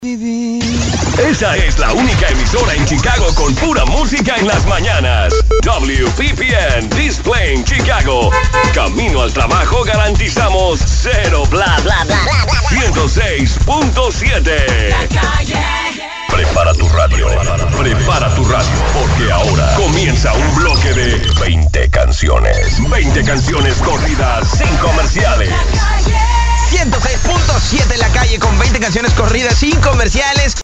Esa es la única emisora en Chicago con pura música en las mañanas. WPPN Displaying Chicago. Camino al trabajo garantizamos cero bla bla bla bla bla. 106.7. Prepara tu radio. Prepara tu radio. Porque ahora comienza un bloque de 20 canciones. 20 canciones corridas sin comerciales. 106.7 en la calle con 20 canciones corridas sin comerciales.